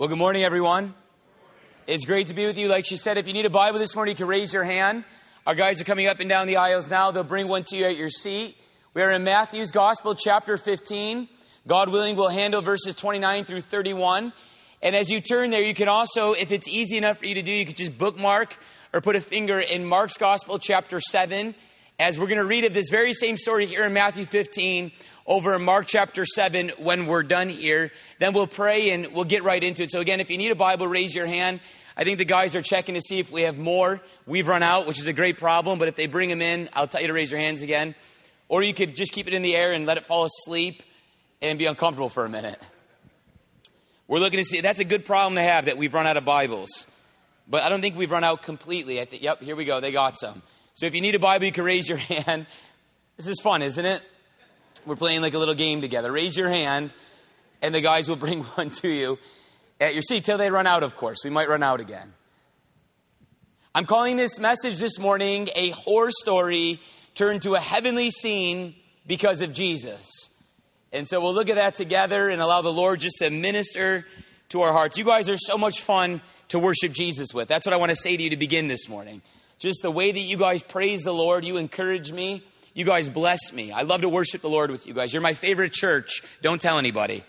Well, good morning, everyone. It's great to be with you. Like she said, if you need a Bible this morning, you can raise your hand. Our guys are coming up and down the aisles now. They'll bring one to you at your seat. We are in Matthew's Gospel, chapter 15. God willing, we'll handle verses 29 through 31. And as you turn there, you can also, if it's easy enough for you to do, you could just bookmark or put a finger in Mark's Gospel, chapter 7. As we're going to read of this very same story here in Matthew 15 over in Mark chapter 7 when we're done here. Then we'll pray and we'll get right into it. So again, if you need a Bible, raise your hand. I think the guys are checking to see if we have more. We've run out, which is a great problem. But if they bring them in, I'll tell you to raise your hands again. Or you could just keep it in the air and let it fall asleep and be uncomfortable for a minute. We're looking to see. That's a good problem to have, that we've run out of Bibles. But I don't think we've run out completely. I think, yep, here we go. They got some. So if you need a Bible, you can raise your hand. This is fun, isn't it? We're playing like a little game together. Raise your hand, and the guys will bring one to you at your seat till they run out, of course. We might run out again. I'm calling this message this morning a horror story turned to a heavenly scene because of Jesus. And so we'll look at that together and allow the Lord just to minister to our hearts. You guys are so much fun to worship Jesus with. That's what I want to say to you to begin this morning. Just the way that you guys praise the Lord, you encourage me, you guys bless me. I love to worship the Lord with you guys. You're my favorite church. Don't tell anybody.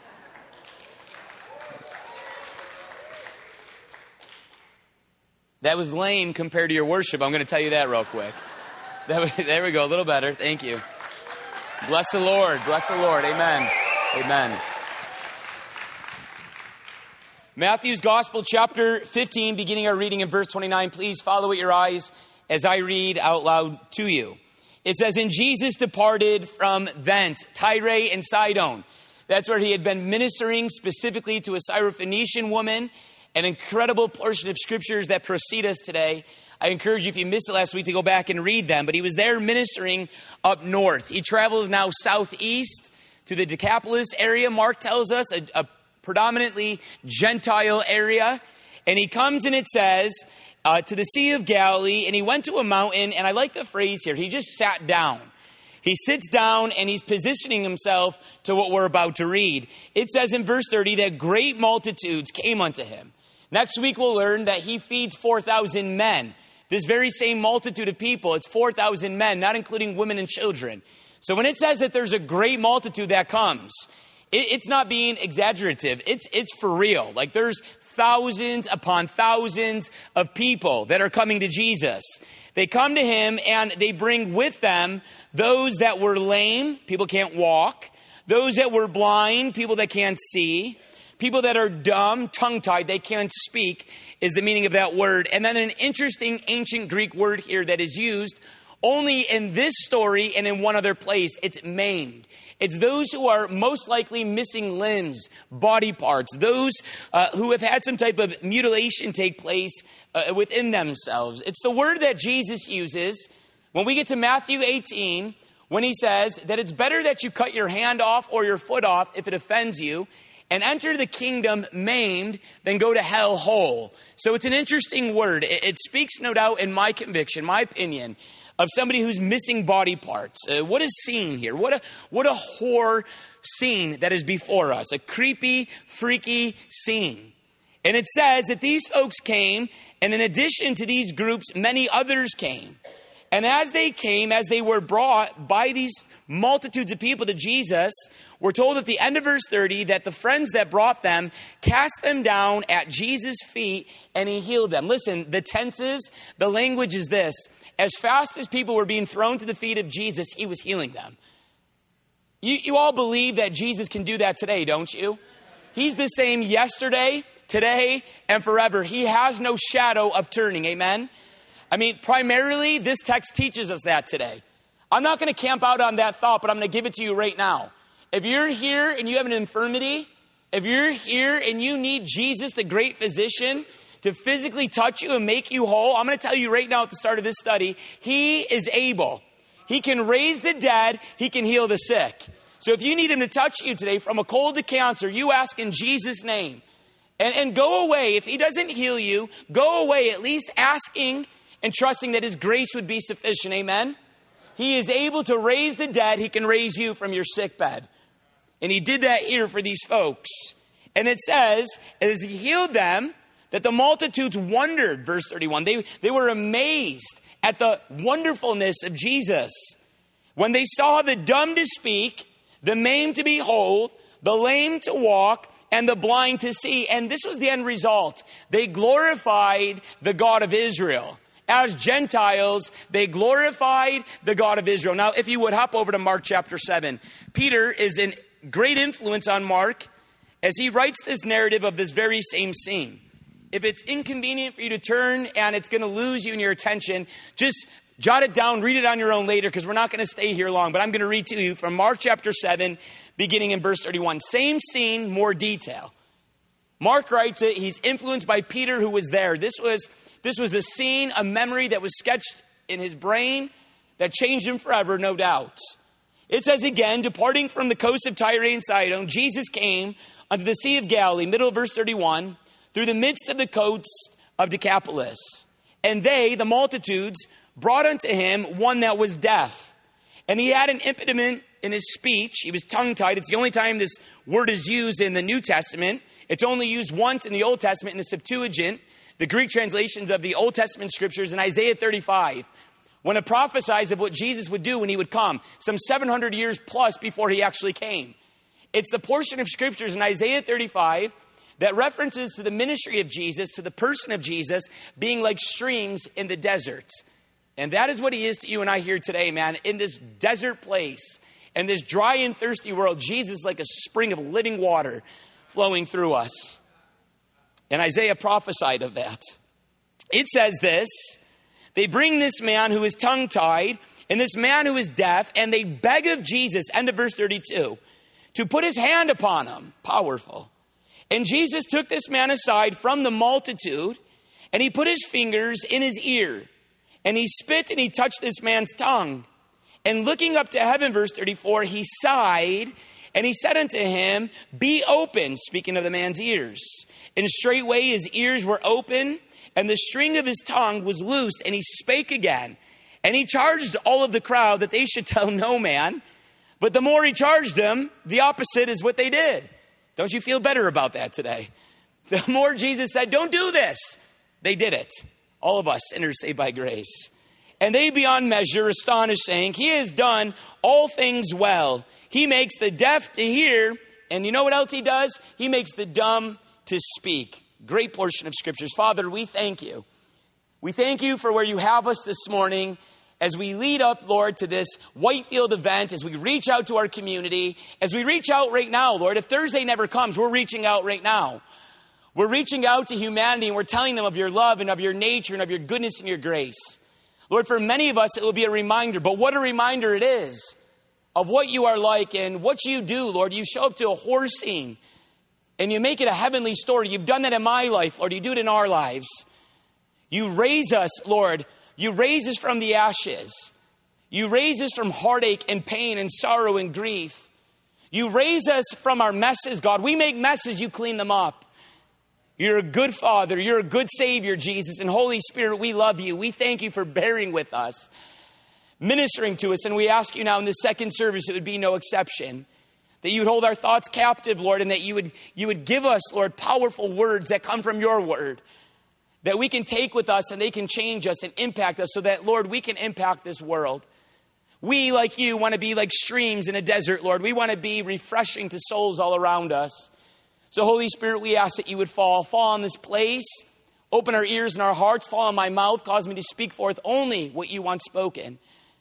That was lame compared to your worship. I'm going to tell you that real quick. There we go. A little better. Thank you. Bless the Lord. Bless the Lord. Amen. Amen. Matthew's Gospel, chapter 15, beginning our reading in verse 29. Please follow with your eyes as I read out loud to you. It says, "And Jesus departed from thence, Tyre and Sidon." That's where he had been ministering specifically to a Syrophoenician woman. An incredible portion of scriptures that precede us today. I encourage you, if you missed it last week, to go back and read them. But he was there ministering up north. He travels now southeast to the Decapolis area. Mark tells us a predominantly Gentile area. And he comes and it says, to the Sea of Galilee, and he went to a mountain, and I like the phrase here, he just sat down. He sits down and he's positioning himself to what we're about to read. It says in verse 30 that great multitudes came unto him. Next week we'll learn that he feeds 4,000 men. This very same multitude of people, it's 4,000 men, not including women and children. So when it says that there's a great multitude that comes, it's not being exaggerative. It's for real. Like there's thousands upon thousands of people that are coming to Jesus. They come to him and they bring with them those that were lame, people can't walk, those that were blind, people that can't see, people that are dumb, tongue-tied, they can't speak, is the meaning of that word. And then an interesting ancient Greek word here that is used only in this story and in one other place. It's maimed. It's those who are most likely missing limbs, body parts, those who have had some type of mutilation take place within themselves. It's the word that Jesus uses when we get to Matthew 18, when he says that it's better that you cut your hand off or your foot off if it offends you, and enter the kingdom maimed, then go to hell whole. So it's an interesting word. It speaks, no doubt, in my conviction, my opinion, of somebody who's missing body parts. What is seen here? What a horror scene that is before us. A creepy, freaky scene. And it says that these folks came, and in addition to these groups, many others came. And as they came, as they were brought by these multitudes of people to Jesus, we're told at the end of verse 30 that the friends that brought them cast them down at Jesus' feet and he healed them. Listen, the tenses, the language is this. As fast as people were being thrown to the feet of Jesus, he was healing them. You all believe that Jesus can do that today, don't you? He's the same yesterday, today, and forever. He has no shadow of turning. Amen? I mean, primarily, this text teaches us that today. I'm not going to camp out on that thought, but I'm going to give it to you right now. If you're here and you have an infirmity, if you're here and you need Jesus, the great physician, to physically touch you and make you whole, I'm going to tell you right now at the start of this study, he is able. He can raise the dead. He can heal the sick. So if you need him to touch you today from a cold to cancer, you ask in Jesus' name. And go away. If he doesn't heal you, go away at least asking and trusting that his grace would be sufficient. Amen? He is able to raise the dead. He can raise you from your sick bed. And he did that here for these folks. And it says, as he healed them, that the multitudes wondered, verse 31. They were amazed at the wonderfulness of Jesus. When they saw the dumb to speak, the maimed to behold, the lame to walk, and the blind to see. And this was the end result. They glorified the God of Israel. As Gentiles, they glorified the God of Israel. Now, if you would hop over to Mark chapter 7. Peter is a great influence on Mark as he writes this narrative of this very same scene. If it's inconvenient for you to turn and it's going to lose you in your attention, just jot it down, read it on your own later, because we're not going to stay here long. But I'm going to read to you from Mark chapter 7, beginning in verse 31. Same scene, more detail. Mark writes it. He's influenced by Peter, who was there. This was a scene, a memory that was sketched in his brain that changed him forever, no doubt. It says again, departing from the coast of Tyre and Sidon, Jesus came unto the Sea of Galilee, middle of verse 31, through the midst of the coast of Decapolis. And they, the multitudes, brought unto him one that was deaf. And he had an impediment in his speech. He was tongue-tied. It's the only time this word is used in the New Testament. It's only used once in the Old Testament in the Septuagint, the Greek translations of the Old Testament scriptures, in Isaiah 35, when it prophesies of what Jesus would do when he would come, some 700 years plus before he actually came. It's the portion of scriptures in Isaiah 35 that references to the ministry of Jesus, to the person of Jesus, being like streams in the desert. And that is what he is to you and I here today, man. In this desert place, in this dry and thirsty world, Jesus is like a spring of living water flowing through us. And Isaiah prophesied of that. It says this, they bring this man who is tongue-tied and this man who is deaf, and they beg of Jesus, end of verse 32, to put his hand upon him. Powerful. And Jesus took this man aside from the multitude, and he put his fingers in his ear, and he spit and he touched this man's tongue. And looking up to heaven, verse 34, he sighed, and he said unto him, be open, speaking of the man's ears. And straightway his ears were open, and the string of his tongue was loosed, and he spake again. And he charged all of the crowd that they should tell no man. But the more he charged them, the opposite is what they did. Don't you feel better about that today? The more Jesus said, don't do this, they did it. All of us sinners saved by grace. And they beyond measure astonished, saying, he has done all things well. He makes the deaf to hear. And you know what else he does? He makes the dumb to speak. Great portion of scriptures. Father, we thank you. We thank you for where you have us this morning as we lead up, Lord, to this Whitefield event, as we reach out to our community, as we reach out right now, Lord. If Thursday never comes, we're reaching out right now. We're reaching out to humanity, and we're telling them of your love and of your nature and of your goodness and your grace. Lord, for many of us, it will be a reminder, but what a reminder it is of what you are like and what you do, Lord. You show up to a horse scene and you make it a heavenly story. You've done that in my life, Lord. You do it in our lives. You raise us, Lord. You raise us from the ashes. You raise us from heartache and pain and sorrow and grief. You raise us from our messes, God. We make messes, you clean them up. You're a good Father. You're a good Savior, Jesus. And Holy Spirit, we love you. We thank you for bearing with us, ministering to us. And we ask you now in the second service, it would be no exception, that you would hold our thoughts captive, Lord, and that you would give us, Lord, powerful words that come from your word, that we can take with us and they can change us and impact us so that, Lord, we can impact this world. We, like you, want to be like streams in a desert, Lord. We want to be refreshing to souls all around us. So, Holy Spirit, we ask that you would fall on this place, open our ears and our hearts, fall on my mouth, cause me to speak forth only what you want spoken.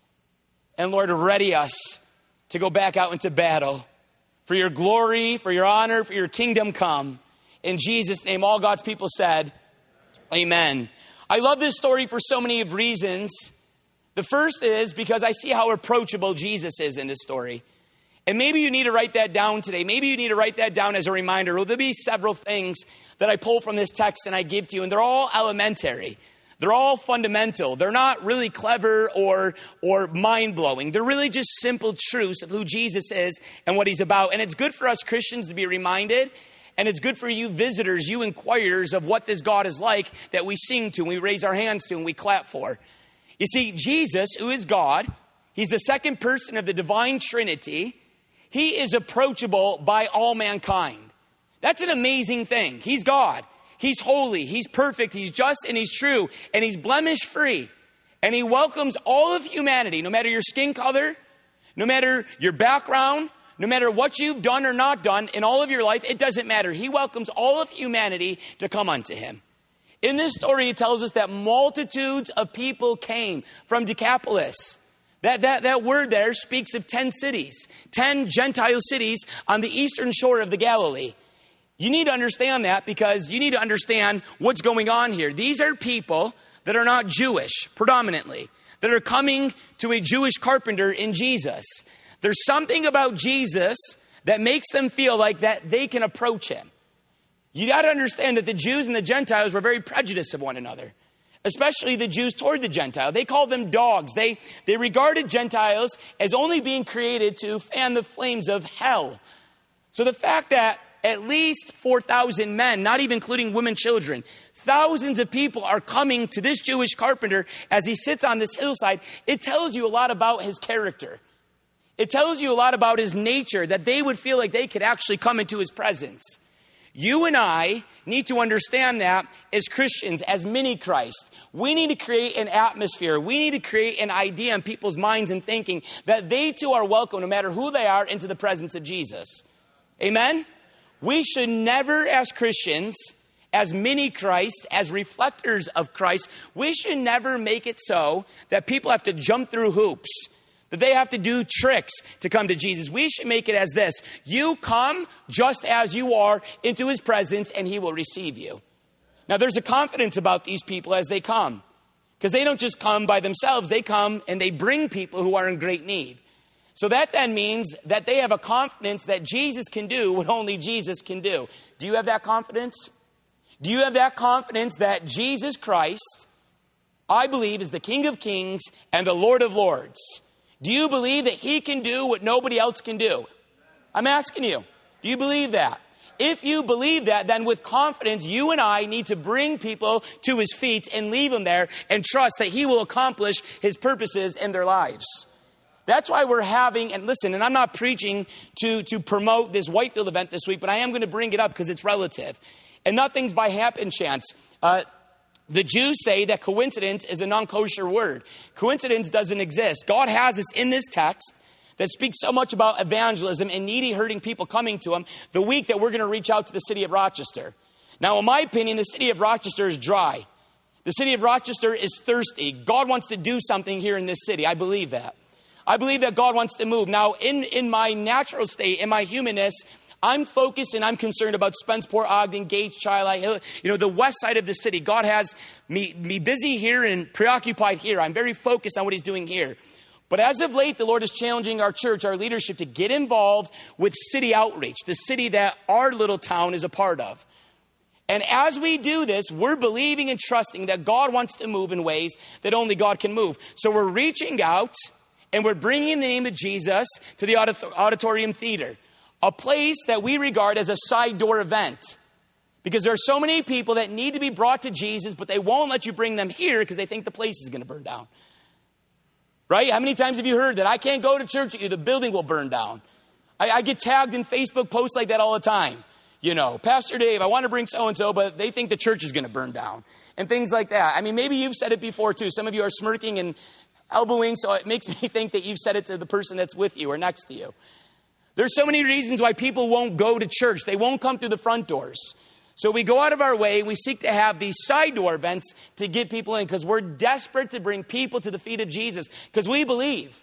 And, Lord, ready us to go back out into battle for your glory, for your honor, for your kingdom come. In Jesus' name, all God's people said, amen. I love this story for so many of reasons. The first is because I see how approachable Jesus is in this story. And maybe you need to write that down today. Maybe you need to write that down as a reminder. Well, there'll be several things that I pull from this text and I give to you, and they're all elementary. They're all fundamental. They're not really clever or mind-blowing. They're really just simple truths of who Jesus is and what he's about. And it's good for us Christians to be reminded. And it's good for you visitors, you inquirers of what this God is like that we sing to and we raise our hands to and we clap for. You see, Jesus, who is God, he's the second person of the divine Trinity. He is approachable by all mankind. That's an amazing thing. He's God. He's holy. He's perfect. He's just and he's true. And he's blemish free. And he welcomes all of humanity, no matter your skin color, no matter your background, no matter what you've done or not done in all of your life. It doesn't matter. He welcomes all of humanity to come unto him. In this story, it tells us that multitudes of people came from Decapolis. That word there speaks of 10 cities, 10 Gentile cities on the eastern shore of the Galilee. You need to understand that because you need to understand what's going on here. These are people that are not Jewish, predominantly, that are coming to a Jewish carpenter in Jesus. There's something about Jesus that makes them feel like that they can approach him. You got to understand that the Jews and the Gentiles were very prejudiced of one another, especially the Jews toward the Gentile. They called them dogs. They regarded Gentiles as only being created to fan the flames of hell. So the fact that at least 4,000 men, not even including women, children, thousands of people are coming to this Jewish carpenter as he sits on this hillside, it tells you a lot about his character. It tells you a lot about his nature, that they would feel like they could actually come into his presence. You and I need to understand that as Christians, as mini Christ. We need to create an atmosphere. We need to create an idea in people's minds and thinking that they too are welcome, no matter who they are, into the presence of Jesus. Amen? We should never, as Christians, as mini Christ, as reflectors of Christ, we should never make it so that people have to jump through hoops, that they have to do tricks to come to Jesus. We should make it as this: you come just as you are into his presence and he will receive you. Now there's a confidence about these people as they come, because they don't just come by themselves. They come and they bring people who are in great need. So that then means that they have a confidence that Jesus can do what only Jesus can do. Do you have that confidence? Do you have that confidence that Jesus Christ, I believe, is the King of Kings and the Lord of Lords? Do you believe that he can do what nobody else can do? I'm asking you, do you believe that? If you believe that, then with confidence, you and I need to bring people to his feet and leave them there and trust that he will accomplish his purposes in their lives. That's why we're having, and listen, and I'm not preaching to promote this Whitefield event this week, but I am going to bring it up because it's relative. And nothing's by happen chance. The Jews say that coincidence is a non-kosher word. Coincidence doesn't exist. God has us in this text that speaks so much about evangelism and needy, hurting people coming to him the week that we're going to reach out to the city of Rochester. Now, in my opinion, the city of Rochester is dry. The city of Rochester is thirsty. God wants to do something here in this city. I believe that. I believe that God wants to move. Now, in my natural state, in my humanness, I'm focused and I'm concerned about Spenceport, Ogden, Gates, Chili Hill, the west side of the city. God has me busy here and preoccupied here. I'm very focused on what he's doing here. But as of late, the Lord is challenging our church, our leadership, to get involved with city outreach, the city that our little town is a part of. And as we do this, we're believing and trusting that God wants to move in ways that only God can move. So we're reaching out and we're bringing the name of Jesus to the auditorium theater, a place that we regard as a side door event. Because there are so many people that need to be brought to Jesus, but they won't let you bring them here because they think the place is going to burn down. Right? How many times have you heard that? I can't go to church with you, the building will burn down. I get tagged in Facebook posts like that all the time. Pastor Dave, I want to bring so-and-so, but they think the church is going to burn down. And things like that. I mean, maybe you've said it before too. Some of you are smirking and elbowing, so it makes me think that you've said it to the person that's with you or next to you. There's so many reasons why people won't go to church. They won't come through the front doors. So we go out of our way, we seek to have these side door events to get people in because we're desperate to bring people to the feet of Jesus because we believe.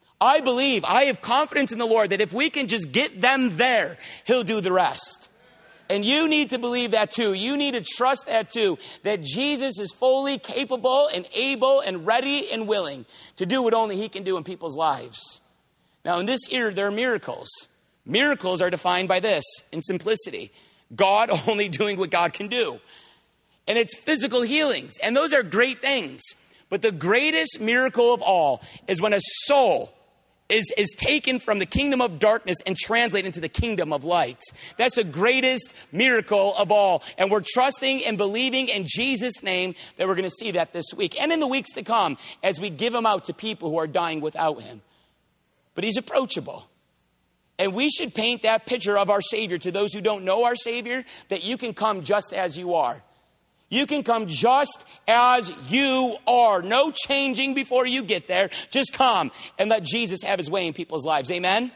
I have confidence in the Lord that if we can just get them there, he'll do the rest. And you need to believe that too. You need to trust that too, that Jesus is fully capable and able and ready and willing to do what only he can do in people's lives. Now, in this era, there are miracles. Miracles are defined by this, in simplicity. God only doing what God can do. And it's physical healings. And those are great things. But the greatest miracle of all is when a soul is taken from the kingdom of darkness and translated into the kingdom of light. That's the greatest miracle of all. And we're trusting and believing in Jesus' name that we're going to see that this week and in the weeks to come as we give him out to people who are dying without him. But he's approachable. And we should paint that picture of our Savior to those who don't know our Savior, that you can come just as you are. You can come just as you are. No changing before you get there. Just come and let Jesus have his way in people's lives. Amen?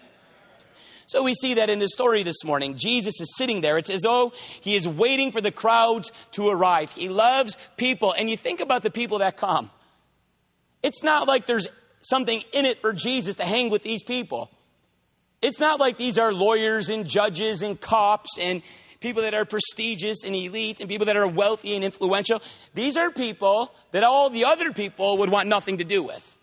So we see that in the story this morning. Jesus is sitting there. It's as though he is waiting for the crowds to arrive. He loves people. And you think about the people that come. It's not like there's something in it for Jesus to hang with these people. It's not like these are lawyers and judges and cops and people that are prestigious and elite and people that are wealthy and influential. These are people that all the other people would want nothing to do with.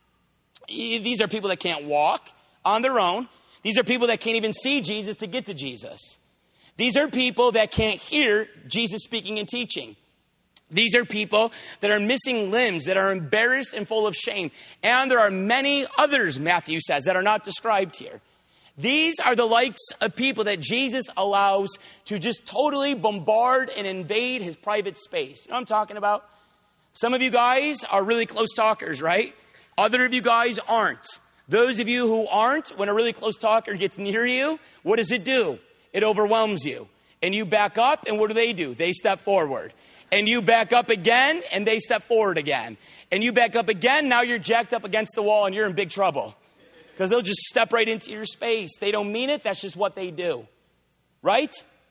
These are people that can't walk on their own. These are people that can't even see Jesus to get to Jesus. These are people that can't hear Jesus speaking and teaching. These are people that are missing limbs, that are embarrassed and full of shame. And there are many others, Matthew says, that are not described here. These are the likes of people that Jesus allows to just totally bombard and invade his private space. You know what I'm talking about? Some of you guys are really close talkers, right? Other of you guys aren't. Those of you who aren't, when a really close talker gets near you, what does it do? It overwhelms you. And you back up, and what do? They step forward. And you back up again, and they step forward again. And you back up again, now you're jacked up against the wall, and you're in big trouble. Because they'll just step right into your space. They don't mean it. That's just what they do. Right?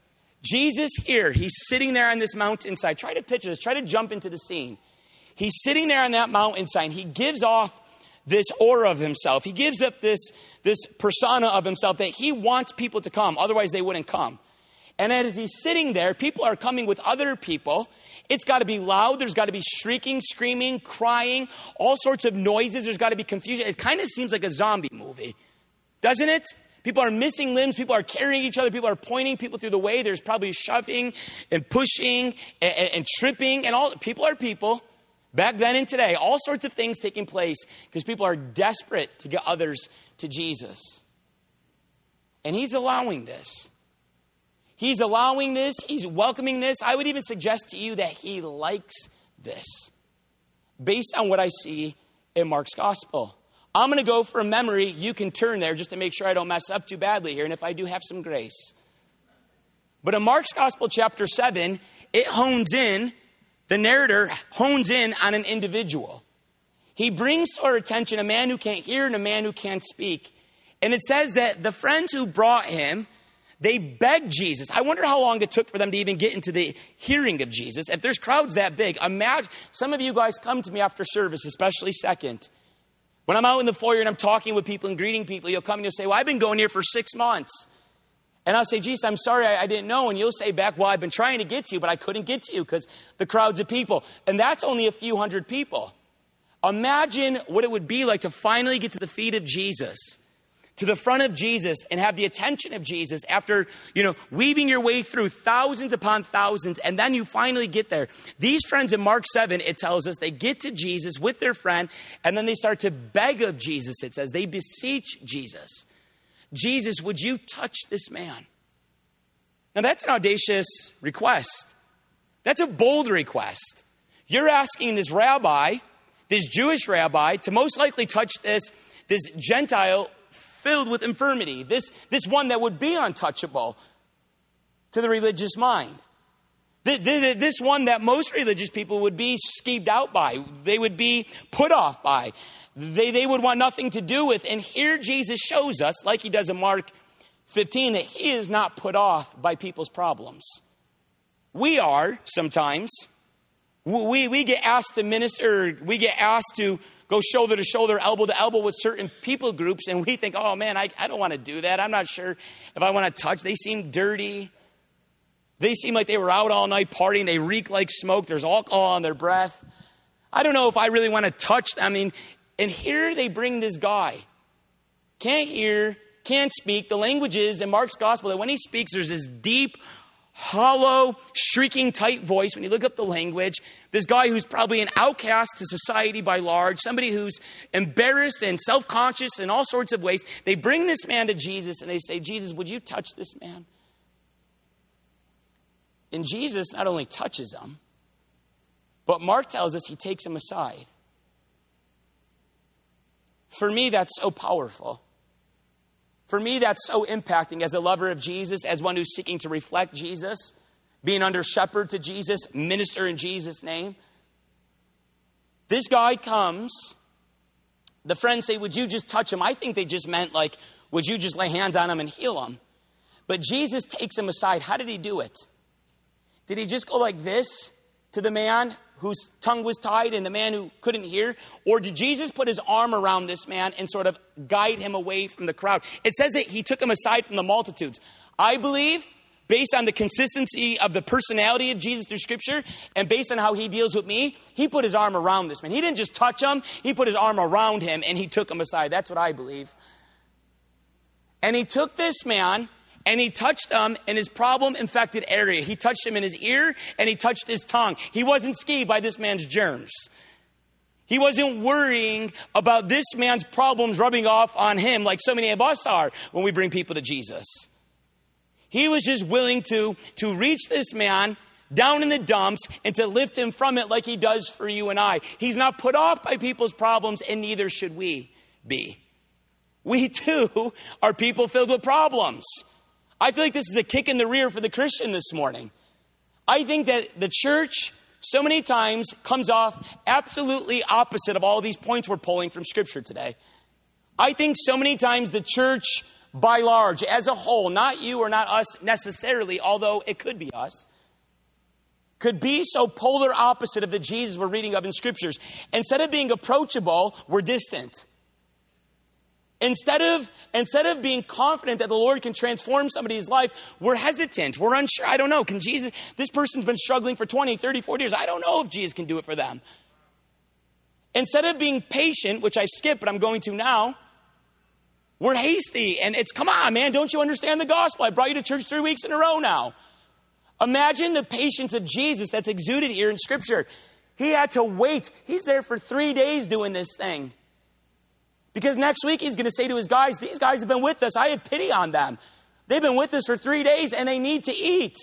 Jesus here, he's sitting there on this mountainside. Try to picture this. Try to jump into the scene. He's sitting there on that mountainside. He gives off this aura of himself. He gives up this persona of himself that he wants people to come. Otherwise, they wouldn't come. And as he's sitting there, people are coming with other people. It's got to be loud. There's got to be shrieking, screaming, crying, all sorts of noises. There's got to be confusion. It kind of seems like a zombie movie, doesn't it? People are missing limbs. People are carrying each other. People are pointing people through the way. There's probably shoving and pushing and tripping. And all people are people. Back then and today, all sorts of things taking place because people are desperate to get others to Jesus. And he's allowing this. He's allowing this. He's welcoming this. I would even suggest to you that he likes this based on what I see in Mark's gospel. I'm going to go for a memory. You can turn there just to make sure I don't mess up too badly here. And if I do, have some grace. But in Mark's gospel, chapter 7, it hones in. The narrator hones in on an individual. He brings to our attention a man who can't hear and a man who can't speak. And it says that the friends who brought him, they begged Jesus. I wonder how long it took for them to even get into the hearing of Jesus. If there's crowds that big, imagine, some of you guys come to me after service, especially second. When I'm out in the foyer and I'm talking with people and greeting people, you'll come and you'll say, well, I've been going here for 6 months. And I'll say, Jesus, I'm sorry, I didn't know. And you'll say back, well, I've been trying to get to you, but I couldn't get to you because the crowds of people. And that's only a few hundred people. Imagine what it would be like to finally get to the feet of Jesus, to the front of Jesus, and have the attention of Jesus after, weaving your way through thousands upon thousands, and then you finally get there. These friends in Mark 7, it tells us, they get to Jesus with their friend, and then they start to beg of Jesus, it says. They beseech Jesus. Jesus, would you touch this man? Now that's an audacious request. That's a bold request. You're asking this rabbi, this Jewish rabbi, to most likely touch this Gentile filled with infirmity, this one that would be untouchable to the religious mind. This one that most religious people would be skeeved out by. They would be put off by. They would want nothing to do with. And here Jesus shows us, like he does in Mark 15, that he is not put off by people's problems. We are sometimes. We get asked to minister. We get asked to go shoulder to shoulder, elbow to elbow with certain people groups. And we think, oh man, I don't want to do that. I'm not sure if I want to touch. They seem dirty. They seem like they were out all night partying. They reek like smoke. There's alcohol on their breath. I don't know if I really want to touch them. And here they bring this guy. Can't hear, can't speak. The language is in Mark's gospel that when he speaks, there's this deep, hollow, shrieking, tight voice. When you look up the language, this guy who's probably an outcast to society by large, somebody who's embarrassed and self-conscious in all sorts of ways. They bring this man to Jesus and they say, Jesus, would you touch this man? And Jesus not only touches him, but Mark tells us he takes him aside. For me, that's so powerful. For me, that's so impacting as a lover of Jesus, as one who's seeking to reflect Jesus, being under shepherd to Jesus, minister in Jesus' name. This guy comes, the friends say, would you just touch him? I think they just meant like, would you just lay hands on him and heal him? But Jesus takes him aside. How did he do it? Did he just go like this to the man whose tongue was tied and the man who couldn't hear? Or did Jesus put his arm around this man and sort of guide him away from the crowd? It says that he took him aside from the multitudes. I believe, based on the consistency of the personality of Jesus through Scripture and based on how he deals with me, he put his arm around this man. He didn't just touch him. He put his arm around him and he took him aside. That's what I believe. And he took this man and he touched him in his problem-infected area. He touched him in his ear and he touched his tongue. He wasn't skeeved by this man's germs. He wasn't worrying about this man's problems rubbing off on him like so many of us are when we bring people to Jesus. He was just willing to reach this man down in the dumps and to lift him from it like he does for you and I. He's not put off by people's problems, and neither should we be. We too are people filled with problems. I feel like this is a kick in the rear for the Christian this morning. I think that the church so many times comes off absolutely opposite of all these points we're pulling from Scripture today. I think so many times the church, by large, as a whole, not you or not us necessarily, although it could be us, could be so polar opposite of the Jesus we're reading of in Scriptures. Instead of being approachable, we're distant. Instead of being confident that the Lord can transform somebody's life, we're hesitant. We're unsure. I don't know. Can Jesus, this person's been struggling for 20, 30, 40 years. I don't know if Jesus can do it for them. Instead of being patient, which I skipped, but I'm going to now, we're hasty. And it's, come on, man, don't you understand the gospel? I brought you to church 3 weeks in a row now. Imagine the patience of Jesus that's exuded here in Scripture. He had to wait. He's there for 3 days doing this thing. Because next week he's going to say to his guys, these guys have been with us. I have pity on them. They've been with us for 3 days and they need to eat.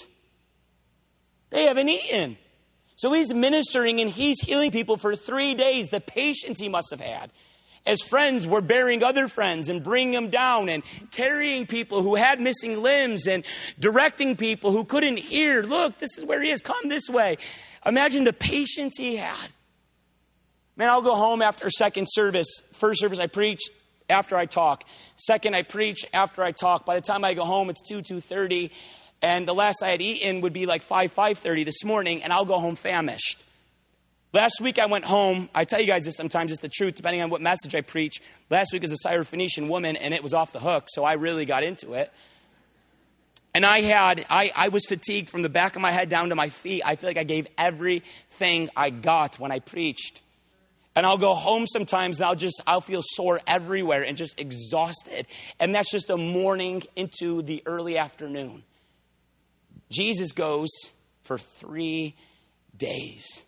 They haven't eaten. So he's ministering and he's healing people for 3 days. The patience he must have had. As friends were bearing other friends and bringing them down and carrying people who had missing limbs and directing people who couldn't hear. Look, this is where he is. Come this way. Imagine the patience he had. Man, I'll go home after second service. First service, I preach after I talk. Second, I preach after I talk. By the time I go home, it's 2:30. And the last I had eaten would be like 5:30 this morning. And I'll go home famished. Last week I went home. I tell you guys this sometimes, it's the truth, depending on what message I preach. Last week was a Syrophoenician woman, and it was off the hook. So I really got into it. And I was fatigued from the back of my head down to my feet. I feel like I gave everything I got when I preached. And I'll go home sometimes and I'll feel sore everywhere and just exhausted. And that's just a morning into the early afternoon. Jesus goes for 3 days.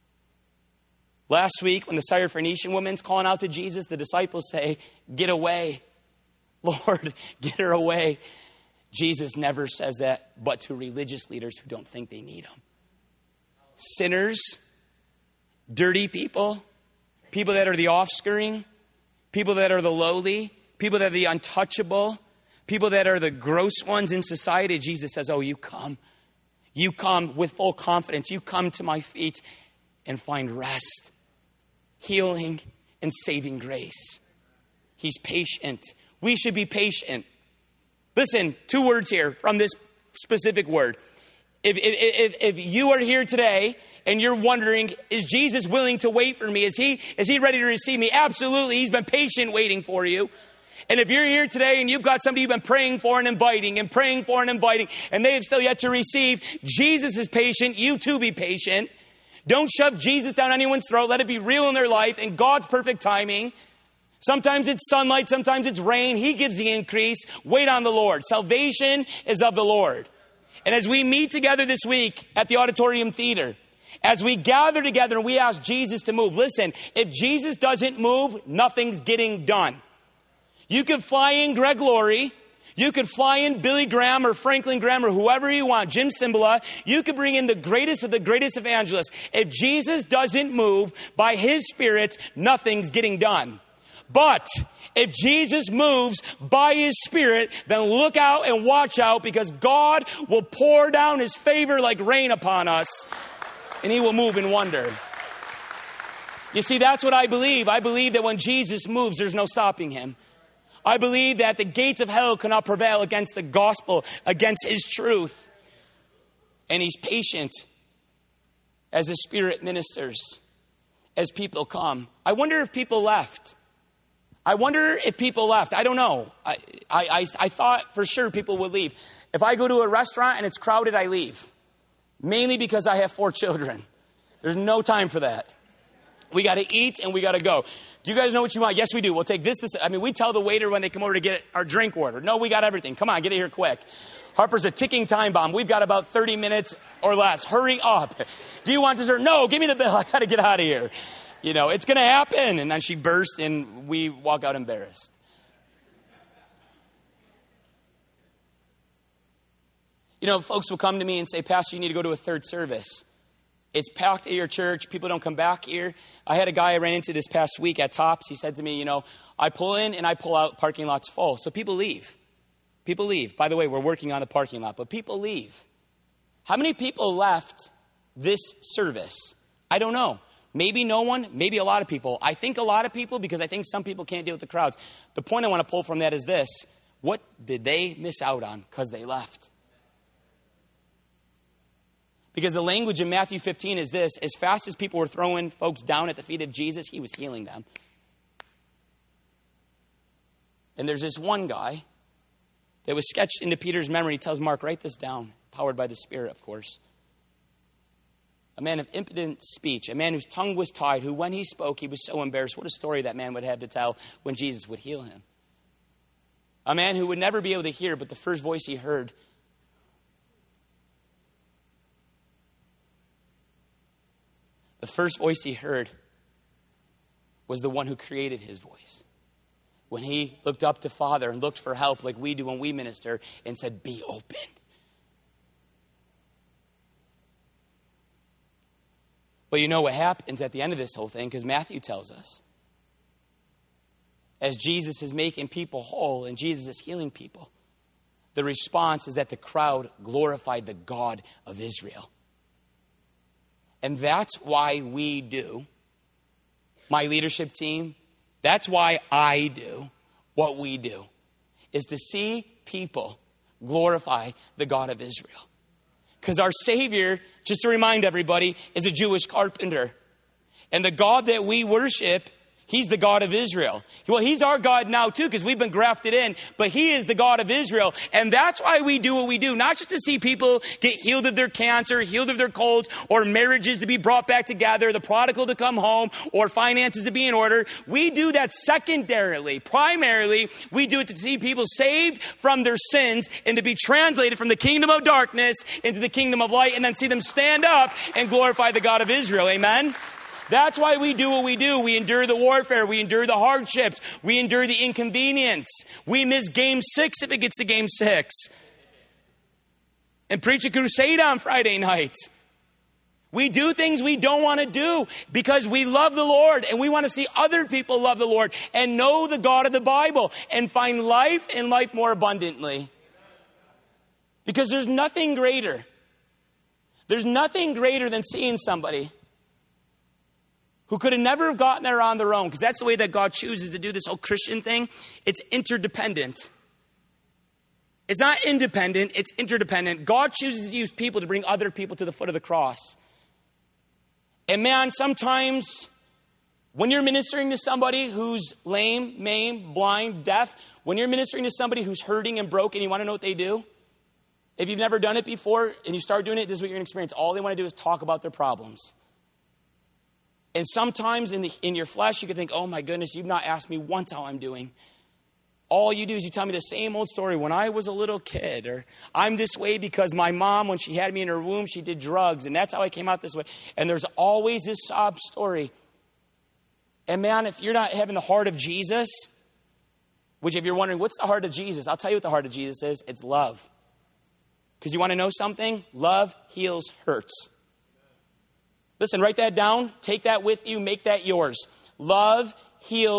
Last week, when the Syrophoenician woman's calling out to Jesus, the disciples say, get away. Lord, get her away. Jesus never says that, but to religious leaders who don't think they need him. Sinners, dirty people, people that are the offscouring, people that are the lowly, people that are the untouchable, people that are the gross ones in society. Jesus says, oh, you come. You come with full confidence. You come to my feet and find rest, healing, and saving grace. He's patient. We should be patient. Listen, 2 words here from this specific word. If you are here today and you're wondering, is Jesus willing to wait for me? Is he ready to receive me? Absolutely. He's been patient waiting for you. And if you're here today and you've got somebody you've been praying for and inviting and praying for and inviting, and they have still yet to receive, Jesus is patient. You too be patient. Don't shove Jesus down anyone's throat. Let it be real in their life in God's perfect timing. Sometimes it's sunlight. Sometimes it's rain. He gives the increase. Wait on the Lord. Salvation is of the Lord. And as we meet together this week at the Auditorium Theater, as we gather together and we ask Jesus to move, listen, if Jesus doesn't move, nothing's getting done. You could fly in Greg Laurie. You could fly in Billy Graham or Franklin Graham or whoever you want, Jim Cymbala. You could bring in the greatest of the greatest evangelists. If Jesus doesn't move by his Spirit, nothing's getting done. But if Jesus moves by his Spirit, then look out and watch out, because God will pour down his favor like rain upon us, and he will move in wonder. You see, that's what I believe. I believe that when Jesus moves, there's no stopping him. I believe that the gates of hell cannot prevail against the gospel, against his truth. And he's patient as his Spirit ministers, as people come. I wonder if people left. I don't know. I thought for sure people would leave. If I go to a restaurant and it's crowded, I leave. Mainly because I have 4 children. There's no time for that. We got to eat and we got to go. Do you guys know what you want? Yes, we do. We'll take this. We tell the waiter when they come over to get our drink order. No, we got everything. Come on, get it here quick. Harper's a ticking time bomb. We've got about 30 minutes or less. Hurry up. Do you want dessert? No, give me the bill. I got to get out of here. You know, it's going to happen. And then she bursts and we walk out embarrassed. You know, folks will come to me and say, Pastor, you need to go to a third service. It's packed at your church. People don't come back here. I had a guy I ran into this past week at Tops. He said to me, you know, I pull in and I pull out, parking lot's full. So people leave. People leave. By the way, we're working on the parking lot, but people leave. How many people left this service? I don't know. Maybe no one, maybe a lot of people. I think a lot of people, because I think some people can't deal with the crowds. The point I want to pull from that is this. What did they miss out on because they left? Because the language in Matthew 15 is this: as fast as people were throwing folks down at the feet of Jesus, he was healing them. And there's this one guy that was sketched into Peter's memory. He tells Mark, write this down, powered by the Spirit, of course. A man of impotent speech, a man whose tongue was tied, who when he spoke, he was so embarrassed. What a story that man would have to tell when Jesus would heal him. A man who would never be able to hear, but the first voice he heard was the one who created his voice. When he looked up to Father and looked for help like we do when we minister and said, be open. Well, you know what happens at the end of this whole thing, because Matthew tells us. As Jesus is making people whole and Jesus is healing people, the response is that the crowd glorified the God of Israel. And that's why we do, my leadership team, that's why I do what we do, is to see people glorify the God of Israel. Because our Savior, just to remind everybody, is a Jewish carpenter. And the God that we worship, he's the God of Israel. Well, he's our God now too, because we've been grafted in, but he is the God of Israel. And that's why we do what we do. Not just to see people get healed of their cancer, healed of their colds, or marriages to be brought back together, the prodigal to come home, or finances to be in order. We do that secondarily. Primarily, we do it to see people saved from their sins and to be translated from the kingdom of darkness into the kingdom of light, and then see them stand up and glorify the God of Israel. Amen? That's why we do what we do. We endure the warfare. We endure the hardships. We endure the inconvenience. We miss game 6 if it gets to game 6. And preach a crusade on Friday night. We do things we don't want to do because we love the Lord and we want to see other people love the Lord and know the God of the Bible and find life and life more abundantly. Because there's nothing greater. There's nothing greater than seeing somebody who could have never gotten there on their own, because that's the way that God chooses to do this whole Christian thing. It's interdependent. It's not independent, it's interdependent. God chooses to use people to bring other people to the foot of the cross. And man, sometimes when you're ministering to somebody who's lame, maimed, blind, deaf, when you're ministering to somebody who's hurting and broken, you want to know what they do? If you've never done it before and you start doing it, this is what you're going to experience. All they want to do is talk about their problems. And sometimes in your flesh, you could think, oh my goodness, you've not asked me once how I'm doing. All you do is you tell me the same old story. When I was a little kid, or I'm this way because my mom, when she had me in her womb, she did drugs. And that's how I came out this way. And there's always this sob story. And man, if you're not having the heart of Jesus, which if you're wondering, what's the heart of Jesus? I'll tell you what the heart of Jesus is. It's love. Because you want to know something? Love heals hurts. Listen, write that down. Take that with you. Make that yours. Love heals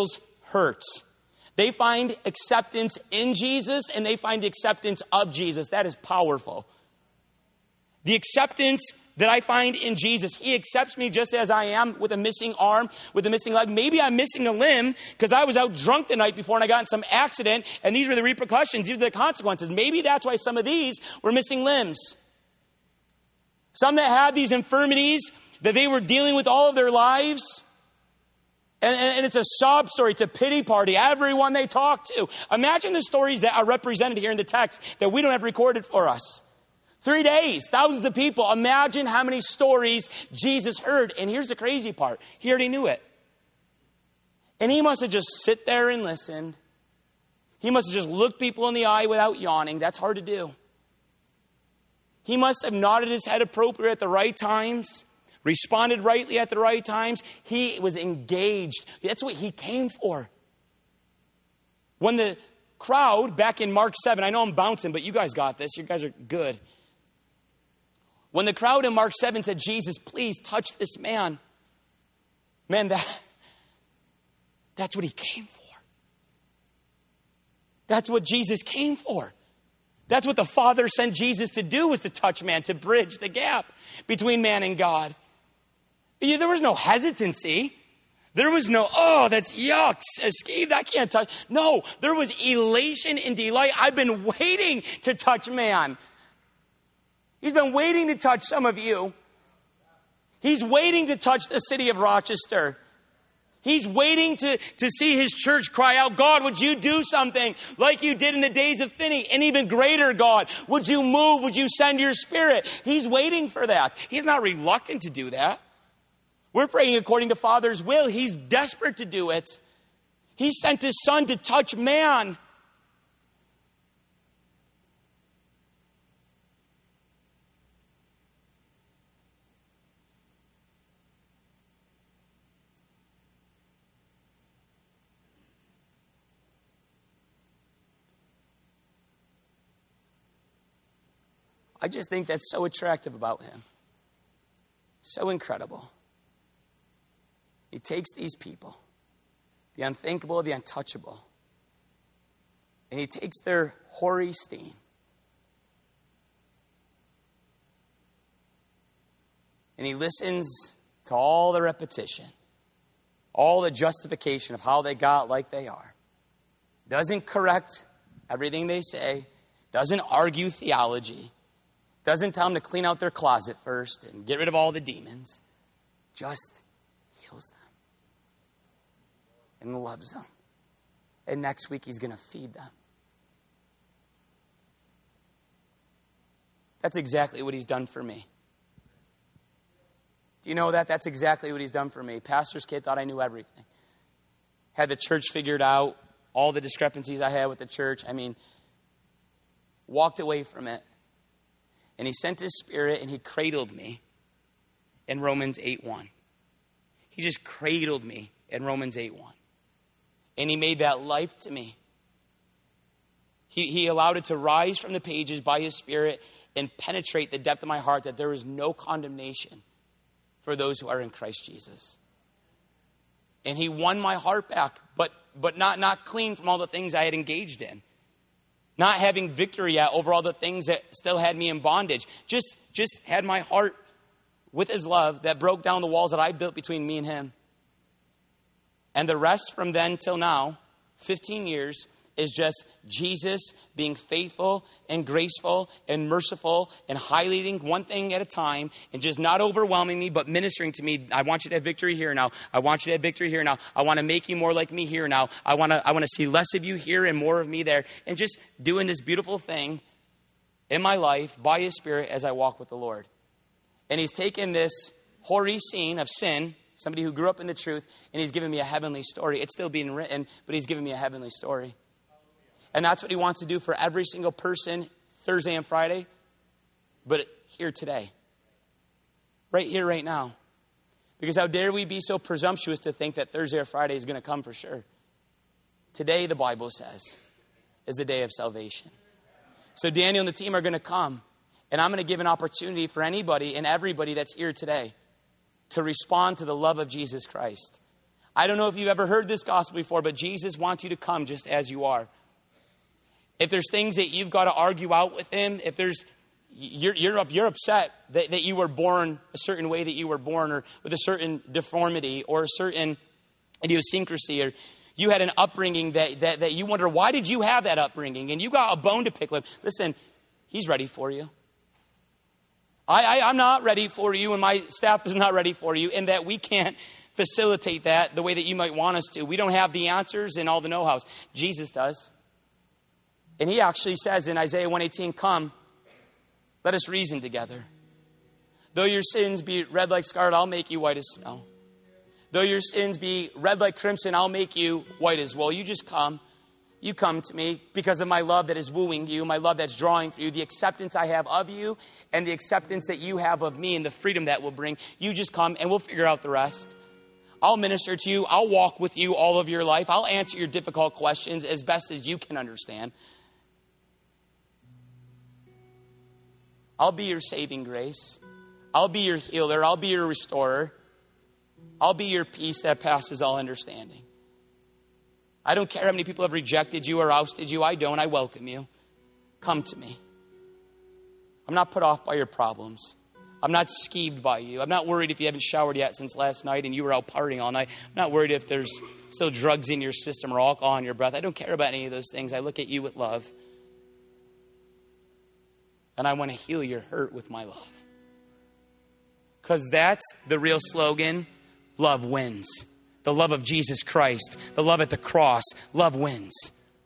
hurt. They find acceptance in Jesus, and they find acceptance of Jesus. That is powerful. The acceptance that I find in Jesus, he accepts me just as I am, with a missing arm, with a missing leg. Maybe I'm missing a limb because I was out drunk the night before and I got in some accident, and these were the repercussions, these were the consequences. Maybe that's why some of these were missing limbs. Some that had these infirmities that they were dealing with all of their lives. And it's a sob story. It's a pity party. Everyone they talk to. Imagine the stories that are represented here in the text that we don't have recorded for us. 3 days, thousands of people. Imagine how many stories Jesus heard. And here's the crazy part. He already knew it. And he must have just sit there and listened. He must have just looked people in the eye without yawning. That's hard to do. He must have nodded his head appropriately at the right times. Responded rightly at the right times. He was engaged. That's what he came for. When the crowd, back in Mark 7, I know I'm bouncing, but you guys got this. You guys are good. When the crowd in Mark 7 said, Jesus, please touch this man. Man, that's what he came for. That's what Jesus came for. That's what the Father sent Jesus to do, was to touch man, to bridge the gap between man and God. There was no hesitancy. There was no, oh, that's yuck, Steve, that can't touch. No, there was elation and delight. I've been waiting to touch man. He's been waiting to touch some of you. He's waiting to touch the city of Rochester. He's waiting to see his church cry out, God, would you do something like you did in the days of Finney? And even greater, God, would you move? Would you send your Spirit? He's waiting for that. He's not reluctant to do that. We're praying according to Father's will. He's desperate to do it. He sent his Son to touch man. I just think that's so attractive about him. So incredible. He takes these people, the unthinkable, the untouchable, and he takes their hoary stain. And he listens to all the repetition, all the justification of how they got like they are. Doesn't correct everything they say, doesn't argue theology, doesn't tell them to clean out their closet first and get rid of all the demons, just heals them and loves them. And next week he's going to feed them. That's exactly what he's done for me. Do you know that? That's exactly what he's done for me. Pastor's kid thought I knew everything. Had the church figured out, all the discrepancies I had with the church. I mean, walked away from it. And he sent his Spirit and he cradled me in Romans 8:1. He just cradled me in Romans 8:1. And he made that life to me. He allowed it to rise from the pages by his Spirit and penetrate the depth of my heart, that there is no condemnation for those who are in Christ Jesus. And he won my heart back, but not clean from all the things I had engaged in. Not having victory yet over all the things that still had me in bondage. Just had my heart with his love that broke down the walls that I built between me and him. And the rest from then till now, 15 years, is just Jesus being faithful and graceful and merciful and highlighting one thing at a time and just not overwhelming me, but ministering to me. I want you to have victory here now. I want you to have victory here now. I want to make you more like me here now. I want to see less of you here and more of me there. And just doing this beautiful thing in my life by his Spirit as I walk with the Lord. And he's taken this hoary scene of sin, somebody who grew up in the truth, and he's given me a heavenly story. It's still being written, but he's given me a heavenly story. And that's what he wants to do for every single person Thursday and Friday, but here today. Right here, right now. Because how dare we be so presumptuous to think that Thursday or Friday is going to come for sure. Today, the Bible says, is the day of salvation. So Daniel and the team are going to come, and I'm going to give an opportunity for anybody and everybody that's here today to respond to the love of Jesus Christ. I don't know if you've ever heard this gospel before, but Jesus wants you to come just as you are. If there's things that you've got to argue out with him, if there's you're upset that you were born a certain way that you were born, or with a certain deformity or a certain idiosyncrasy, or you had an upbringing that you wonder, why did you have that upbringing? And you got a bone to pick with. Listen, he's ready for you. I'm not ready for you, and my staff is not ready for you, in that we can't facilitate that the way that you might want us to. We don't have the answers and all the know-hows. Jesus does. And he actually says in Isaiah 1:18, come, let us reason together. Though your sins be red like scarlet, I'll make you white as snow. Though your sins be red like crimson, I'll make you white as wool. You just come. You come to me because of my love that is wooing you, my love that's drawing for you, the acceptance I have of you, and the acceptance that you have of me, and the freedom that will bring. You just come and we'll figure out the rest. I'll minister to you. I'll walk with you all of your life. I'll answer your difficult questions as best as you can understand. I'll be your saving grace. I'll be your healer. I'll be your restorer. I'll be your peace that passes all understanding. I don't care how many people have rejected you or ousted you. I don't. I welcome you. Come to me. I'm not put off by your problems. I'm not skeeved by you. I'm not worried if you haven't showered yet since last night and you were out partying all night. I'm not worried if there's still drugs in your system or alcohol in your breath. I don't care about any of those things. I look at you with love. And I want to heal your hurt with my love. Because that's the real slogan. Love wins. The love of Jesus Christ. The love at the cross. Love wins.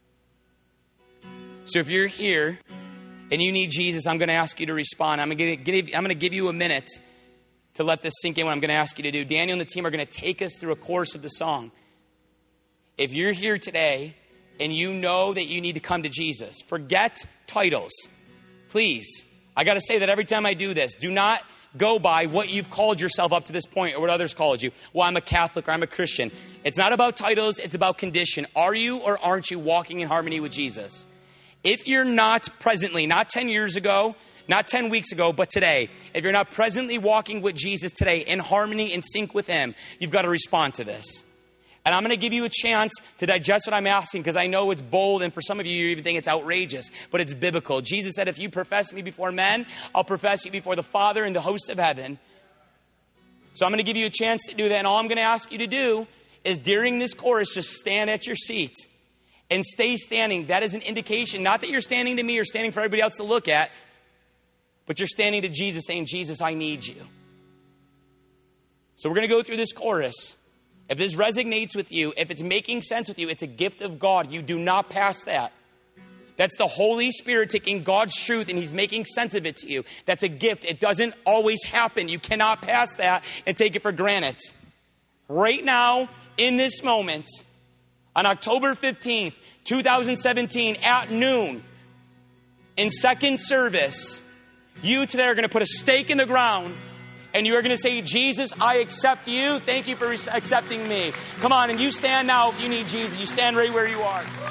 So if you're here and you need Jesus, I'm going to ask you to respond. I'm going to give you a minute to let this sink in what I'm going to ask you to do. Daniel and the team are going to take us through a course of the song. If you're here today and you know that you need to come to Jesus, forget titles. Please, I got to say that every time I do this, do not go by what you've called yourself up to this point or what others called you. Well, I'm a Catholic or I'm a Christian. It's not about titles. It's about condition. Are you or aren't you walking in harmony with Jesus? If you're not presently, not 10 years ago, not 10 weeks ago, but today, if you're not presently walking with Jesus today in harmony and sync with him, you've got to respond to this. And I'm going to give you a chance to digest what I'm asking, because I know it's bold, and for some of you, you even think it's outrageous, but it's biblical. Jesus said, if you profess me before men, I'll profess you before the Father and the host of heaven. So I'm going to give you a chance to do that. And all I'm going to ask you to do is during this chorus, just stand at your seat and stay standing. That is an indication, not that you're standing to me or standing for everybody else to look at, but you're standing to Jesus saying, Jesus, I need you. So we're going to go through this chorus. If this resonates with you, if it's making sense with you, it's a gift of God. You do not pass that. That's the Holy Spirit taking God's truth and he's making sense of it to you. That's a gift. It doesn't always happen. You cannot pass that and take it for granted. Right now, in this moment, on October 15th, 2017, at noon, in second service, you today are going to put a stake in the ground. And you are going to say, Jesus, I accept you. Thank you for accepting me. Come on, and you stand now if you need Jesus. You stand right where you are.